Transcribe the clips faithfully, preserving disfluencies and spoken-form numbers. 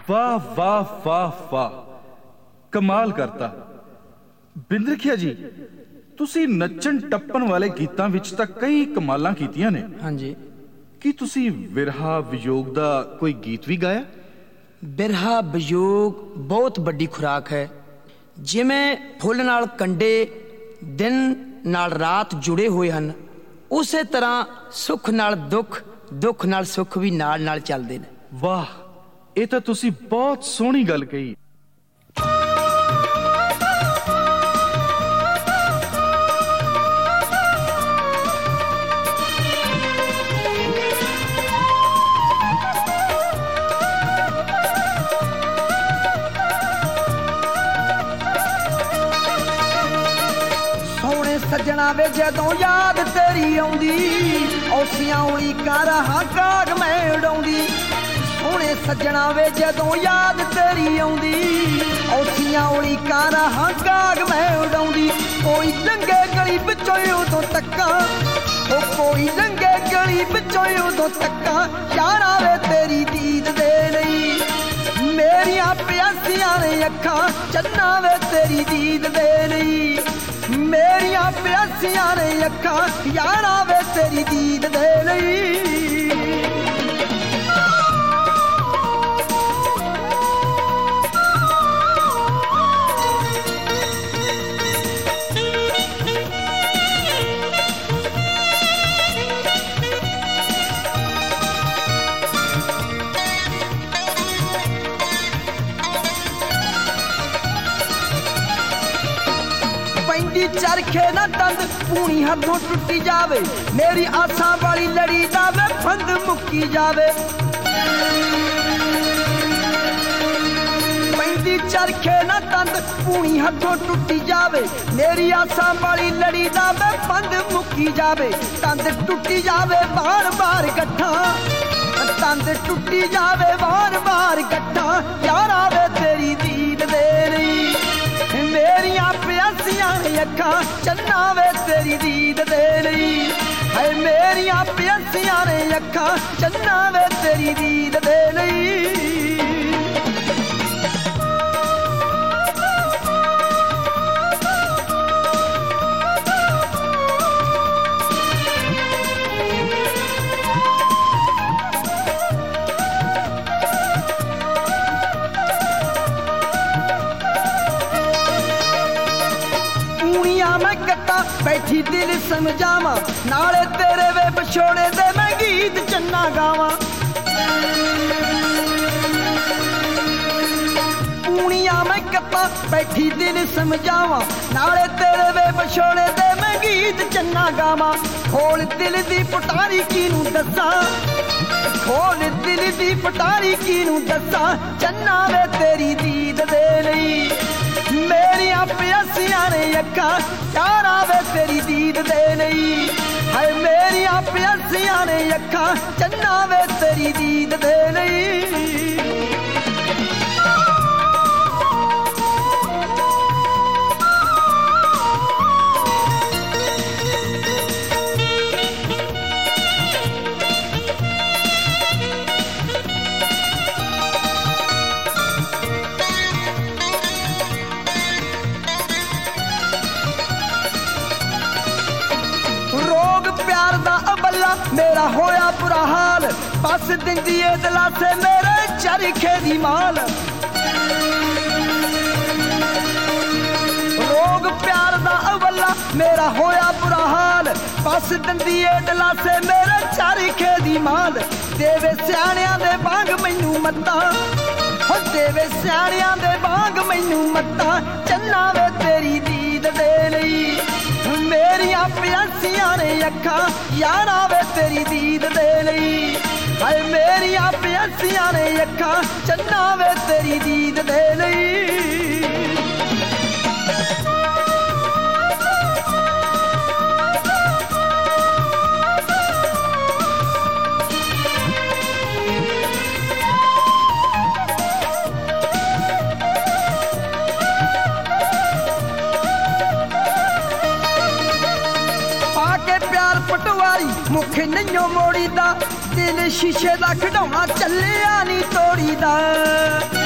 ਵਾਹ ਵਾਹ ਵਾਹ ਵਾਹ, ਕਮਾਲ ਕਰਤਾ। ਬਿੰਦਰਖੀਆ ਜੀ, ਤੁਸੀਂ ਨੱਚਣ ਟੱਪਣ ਵਾਲੇ ਗੀਤਾਂ ਵਿੱਚ ਤਾਂ ਕਈ ਕਮਾਲਾਂ ਕੀਤੀਆਂ ਨੇ। ਹਾਂਜੀ। ਕੀ ਤੁਸੀਂ ਵਿਰਹਾ ਵਿਯੋਗ ਦਾ ਕੋਈ ਗੀਤ ਵੀ ਗਾਇਆ? ਬਿਰਹਾ ਵਿਯੋਗ ਬਹੁਤ ਵੱਡੀ ਖੁਰਾਕ ਹੈ। ਜਿਵੇਂ ਫੁੱਲ ਨਾਲ ਕੰਡੇ ਦਿਨ ਨਾਲ ਰਾਤ ਜੁੜੇ ਹੋਏ ਹਨ, ਉਸੇ ਤਰ੍ਹਾਂ ਸੁੱਖ ਨਾਲ ਦੁੱਖ, ਦੁੱਖ ਨਾਲ ਸੁੱਖ ਵੀ ਨਾਲ ਨਾਲ ਚੱਲਦੇ ਨੇ। ਵਾਹ, ਇਹ ਤਾਂ ਤੁਸੀਂ ਬਹੁਤ ਸੋਹਣੀ ਗੱਲ ਕਹੀ। ਸੱਜਣਾ ਵੇ ਜਦੋਂ ਯਾਦ ਤੇਰੀ ਆਉਂਦੀ, ਔਸੀਆਂ ਉਲੀਕਾਂ ਰਹਾਂ ਕਾਗ ਮੈਂ ਉਡਾਉਂਦੀ। ਸੋਹਣੇ ਸੱਜਣਾ ਵੇ ਜਦੋਂ ਯਾਦ ਤੇਰੀ ਆਉਂਦੀ, ਔਸੀਆਂ ਉਲੀਕਾਂ ਰਹਾਂ ਕਾਗ ਮੈਂ ਉਡਾਉਂਦੀ। ਕੋਈ ਲੰਘੇ ਗਲੀ ਵਿੱਚੋਂ ਉਦੋਂ ਤੱਕਾਂ, ਉਹ ਕੋਈ ਲੰਘੇ ਗਲੀ ਵਿੱਚੋਂ ਉਦੋਂ ਤੱਕਾਂ, ਯਾਰਾ ਵੇ ਤੇਰੀ ਦੀਦ ਦੇ ਲਈ ਮੇਰੀਆਂ ਪਿਆਸੀਆਂ ਨੇ ਅੱਖਾਂ, ਚੰਨਾ ਵੇ ਤੇਰੀ ਦੀਦ ਦੇ ਲਈ ਮੇਰੀਆਂ ਪਿਆਸੀਆਂ ਨੇ ਅੱਖਾਂ, ਯਾਰਾ ਵੇ ਤੇਰੀ ਦੀਦ ਦੇ ਲਈ। ਚਰਖੇ ਨਾ ਦੰਦ ਪੂਣੀ ਹੱਥੋਂ ਟੁੱਟੀ ਜਾਵੇ, ਮੇਰੀ ਆਸਾਂ ਵਾਲੀ ਲੜੀ ਦਾ ਵੇ ਫੰਦ ਮੁੱਕੀ ਜਾਵੇ। ਪੈਂਦੀ ਚਰਖੇ ਨਾ ਦੰਦ ਪੂਣੀ ਹੱਥੋਂ ਟੁੱਟੀ ਜਾਵੇ, ਮੇਰੀ ਆਸਾਂ ਵਾਲੀ ਲੜੀ ਦਾ ਵੇ ਫੰਦ ਮੁੱਕੀ ਜਾਵੇ। ਤੰਦ ਟੁੱਟੀ ਜਾਵੇ ਬਾਰ ਬਾਰ ਗੱਠਾਂ, ਤੰਦ ਟੁੱਟੀ ਜਾਵੇ ਬਾਰ ਬਾਰ ਗੱਠਾਂ, ਯਾਰਾ ਵੇ ਤੇਰੀ ਦੀਦ ਦੇ ਲਈ ਮੇਰੀਆਂ ਪਿਆਸੀਆਂ ਨੇ ਅੱਖਾਂ, ਚੰਨਾ ਵੇ ਤੇਰੀ ਦੀਦ ਦੇ ਲਈ। ਹੈ ਮੇਰੀਆਂ ਪਿਆਸੀਆਂ ਨੇ ਅੱਖਾਂ, ਚੰਨਾ ਵੇ ਤੇਰੀ ਦੀਦ ਦੇ ਲਈ। ਬੈਠੀ ਦਿਲ ਸਮਝਾਵਾਂ, ਨਾਲੇ ਤੇਰੇ ਵੇ ਵਿਛੋੜੇ ਦੇ ਮੈਂ ਗੀਤ ਚੰਨਾ ਗਾਵਾਂ। ਪੂਣੀਆਂ ਮੈਂ ਕੱਪਾਂ ਬੈਠੀ ਦਿਲ ਸਮਝਾਵਾਂ, ਨਾਲੇ ਤੇਰੇ ਵੇ ਵਿਛੋੜੇ ਦੇ ਮੈਂ ਗੀਤ ਚੰਨਾ ਗਾਵਾਂ। ਖੋਲ ਦਿਲ ਦੀ ਪਟਾਰੀ ਕਿਹਨੂੰ ਦੱਸਾਂ, ਖੋਲ ਦਿਲ ਦੀ ਪਟਾਰੀ ਕਿਹਨੂੰ ਦੱਸਾਂ, ਚੰਨਾ ਵੇ ਤੇਰੀ ਦੀਦ ਦੇ ਲਈ ਮੇਰੀਆਂ ਪਿਆਸੀਆਂ ਨੇ ਅੱਖਾਂ, ਯਾਰਾ ਵੇ ਤੇਰੀ ਦੀਦ ਦੇ ਲਈ। ਹੈ ਮੇਰੀਆਂ ਪਿਆਸੀਆਂ ਨੇ ਅੱਖਾਂ, ਚੰਨਾ ਵੇ ਤੇਰੀ ਦੀਦ ਦੇ ਲਈ। ਮੇਰਾ ਹੋਇਆ ਬੁਰਾ ਹਾਲ, ਬਸ ਦਿੰਦੀ ਏ ਦਲਾਸੇ ਮੇਰੇ ਚਰਖੇ ਦੀ ਮਾਲ। ਰੋਗ ਪਿਆਰ ਦਾ ਅਵੱਲਾ ਮੇਰਾ ਹੋਇਆ ਬੁਰਾ ਹਾਲ, ਬਸ ਦਿੰਦੀ ਏ ਦਲਾਸੇ ਮੇਰੇ ਚਰਖੇ ਦੀ ਮਾਲ। ਦੇਵੇ ਸਿਆਣਿਆਂ ਦੇ ਵਾਂਗ ਮੈਨੂੰ ਮੱਤਾਂ, ਹੋ ਦੇਵੇ ਸਿਆਣਿਆਂ ਦੇ ਵਾਂਗ ਮੈਨੂੰ ਮੱਤਾਂ, ਚੰਨਾ ਵੇ ਤੇਰੀ ਦੀਦ ਦੇ ਲਈ ਮੇਰੀਆਂ ਪਿਆਸੀਆਂ ਨੇ ਅੱਖਾਂ, ਯਾਰਾ ਵੇ ਤੇਰੀ ਦੀਦ ਦੇ ਲਈ। ਹਾਏ ਮੇਰੀਆਂ ਪਿਆਸੀਆਂ ਨੇ ਅੱਖਾਂ, ਚੰਨਾ ਵੇ ਤੇਰੀ ਦੀਦ ਦੇ ਲਈ। ਮੁਖ ਨਹੀਂਓ ਮੋੜੀ ਦਾ, ਦਿਲ ਸ਼ੀਸ਼ੇ ਦਾ ਖਿਡੌਣਾ ਚੱਲਿਆ ਨੀ ਤੋੜੀ ਦਾ।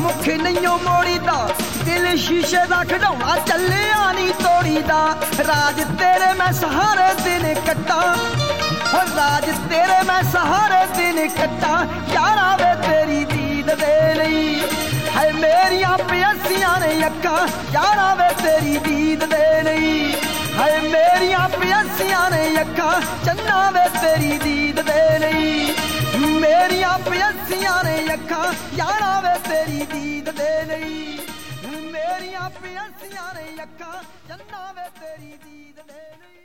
ਮੁਖ ਨਹੀਂਓ ਮੋੜੀਦਾ ਦਿਲ ਸ਼ੀਸ਼ੇ ਦਾ ਖਿਡੌਣਾ ਚੱਲਿਆ ਨਹੀਂ ਤੋੜੀਦਾ ਰਾਜ ਤੇਰੇ ਮੈਂ ਸਹਾਰੇ ਦਿਨ ਕੱਟਾਂ ਹੋ ਰਾਜ ਤੇਰੇ ਮੈਂ ਸਹਾਰੇ ਦਿਨ ਕੱਟਾਂ ਯਾਰਾ ਵੇ ਤੇਰੀ ਦੀਦ ਦੇ ਲਈ ਹੈ ਮੇਰੀਆਂ ਪਿਆਸੀਆਂ ਨੇ ਅੱਖਾਂ ਯਾਰਾ ਵੇ ਤੇਰੀ ਦੀਦ ਦੇ ਲਈ ਹੈ ਮੇਰੀਆਂ ਪਿਆਸੀਆਂ ਨੇ ਅੱਖਾਂ ਚੰਨਾ ਵੇ ਤੇਰੀ ਦੀਦ ਦੇ ਲਈ ਮੇਰੀਆਂ ਪਿਆਸੀਆਂ ਨੇ ਅੱਖਾਂ ਯਾਰਾ ਵੇ ਤੇਰੀ ਦੀਦ ਦੇ ਲਈ ਮੇਰੀਆਂ ਪਿਆਸੀਆਂ ਨੇ ਅੱਖਾਂ ਚੰਨਾ ਵੇ ਤੇਰੀ ਦੀਦ ਦੇ ਲਈ।